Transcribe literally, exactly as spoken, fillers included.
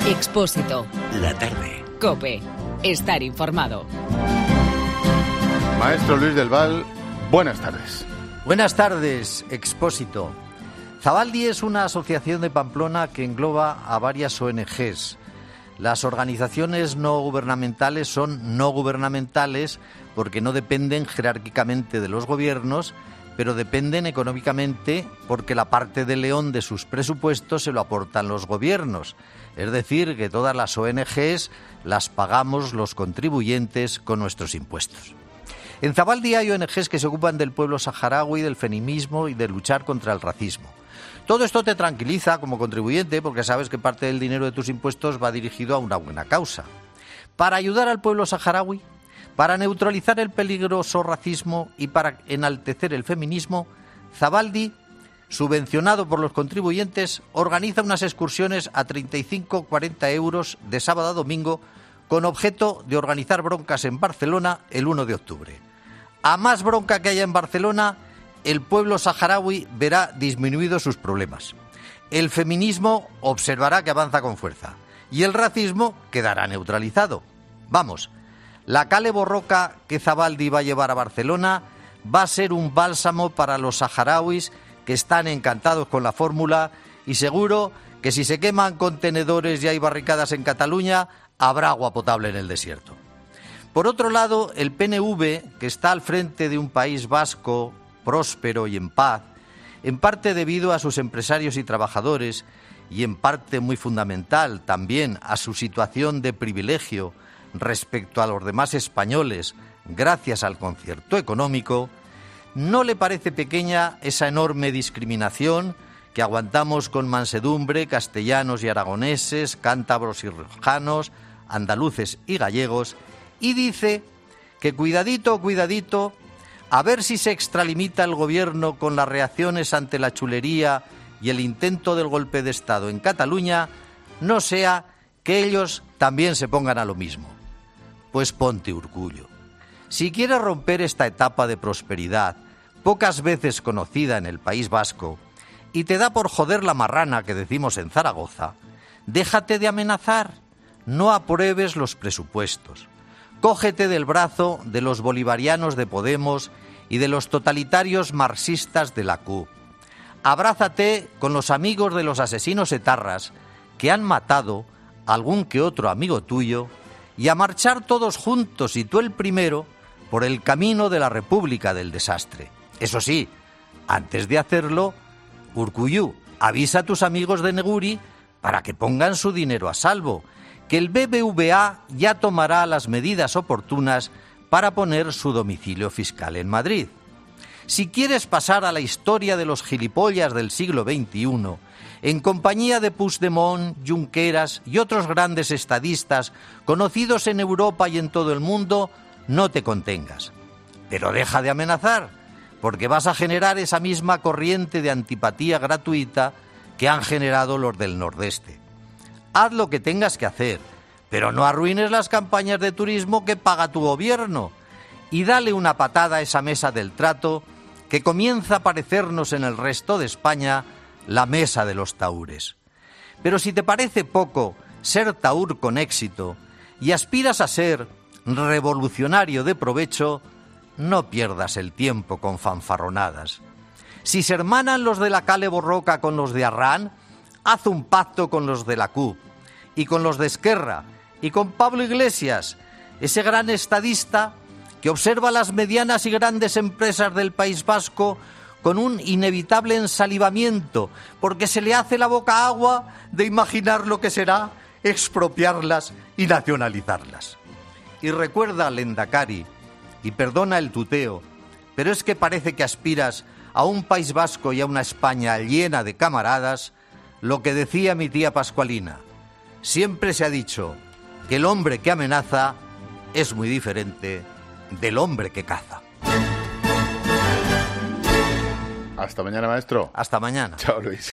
Expósito. La tarde. COPE. Estar informado. Maestro Luis del Val, buenas tardes. Buenas tardes, Expósito. Zabaldi es una asociación de Pamplona que engloba a varias O N Ges. Las organizaciones no gubernamentales son no gubernamentales porque no dependen jerárquicamente de los gobiernos, pero dependen económicamente porque la parte de león de sus presupuestos se lo aportan los gobiernos. Es decir, que todas las O N Ges las pagamos los contribuyentes con nuestros impuestos. En Zabaldi hay O N Ges que se ocupan del pueblo saharaui, del feminismo y de luchar contra el racismo. Todo esto te tranquiliza como contribuyente porque sabes que parte del dinero de tus impuestos va dirigido a una buena causa. Para ayudar al pueblo saharaui, para neutralizar el peligroso racismo y para enaltecer el feminismo, Zabaldi, subvencionado por los contribuyentes, organiza unas excursiones a treinta y cinco a cuarenta euros de sábado a domingo con objeto de organizar broncas en Barcelona el uno de octubre. A más bronca que haya en Barcelona, el pueblo saharaui verá disminuidos sus problemas. El feminismo observará que avanza con fuerza y el racismo quedará neutralizado. Vamos, la cale borroca que Zabaldi va a llevar a Barcelona va a ser un bálsamo para los saharauis que están encantados con la fórmula y seguro que si se queman contenedores y hay barricadas en Cataluña, habrá agua potable en el desierto. Por otro lado, el P N V, que está al frente de un país vasco próspero y en paz, en parte debido a sus empresarios y trabajadores y en parte muy fundamental también a su situación de privilegio respecto a los demás españoles gracias al concierto económico, ¿no le parece pequeña esa enorme discriminación que aguantamos con mansedumbre castellanos y aragoneses, cántabros y riojanos, andaluces y gallegos? Y dice que cuidadito, cuidadito, a ver si se extralimita el gobierno con las reacciones ante la chulería y el intento del golpe de Estado en Cataluña, no sea que ellos también se pongan a lo mismo. Pues ponte orgullo. Si quieres romper esta etapa de prosperidad, pocas veces conocida en el País Vasco, y te da por joder la marrana que decimos en Zaragoza, déjate de amenazar, no apruebes los presupuestos. Cógete del brazo de los bolivarianos de Podemos y de los totalitarios marxistas de la C U P. Abrázate con los amigos de los asesinos etarras que han matado a algún que otro amigo tuyo y a marchar todos juntos, y tú el primero, por el camino de la República del Desastre. Eso sí, antes de hacerlo, Urkullu, avisa a tus amigos de Neguri para que pongan su dinero a salvo, que el B B V A ya tomará las medidas oportunas para poner su domicilio fiscal en Madrid. Si quieres pasar a la historia de los gilipollas del siglo veintiuno, en compañía de Puigdemont, Junqueras y otros grandes estadistas conocidos en Europa y en todo el mundo, no te contengas. Pero deja de amenazar, porque vas a generar esa misma corriente de antipatía gratuita que han generado los del Nordeste. Haz lo que tengas que hacer, pero no arruines las campañas de turismo que paga tu gobierno y dale una patada a esa mesa del trato que comienza a parecernos en el resto de España la mesa de los tahures. Pero si te parece poco ser tahur con éxito y aspiras a ser revolucionario de provecho, no pierdas el tiempo con fanfarronadas. Si se hermanan los de la Cale Borroca con los de Arran, haz un pacto con los de la C U P y con los de Esquerra y con Pablo Iglesias, ese gran estadista que observa las medianas y grandes empresas del País Vasco con un inevitable ensalivamiento, porque se le hace la boca agua de imaginar lo que será expropiarlas y nacionalizarlas. Y recuerda, Lendakari, y perdona el tuteo, pero es que parece que aspiras a un País Vasco y a una España llena de camaradas, lo que decía mi tía Pascualina. Siempre se ha dicho que el hombre que amenaza es muy diferente del hombre que caza. Hasta mañana, maestro. Hasta mañana. Chao, Luis.